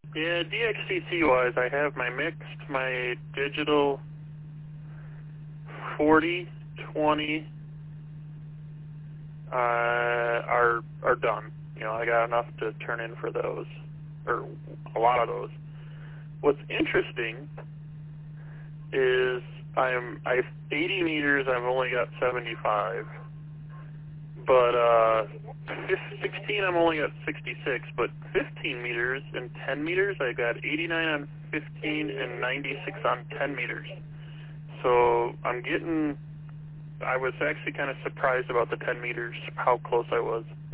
Yeah, DXCC-wise, I have my mixed, my digital 40, 20 are done. You know, I got enough to turn in for those, or a lot of those. What's interesting is I've 80 meters. I've only got 75, but 16 I'm only got 66. But 15 meters and 10 meters I got 89 on 15 and 96 on 10 meters. So I was actually kind of surprised about the 10 meters, how close I was.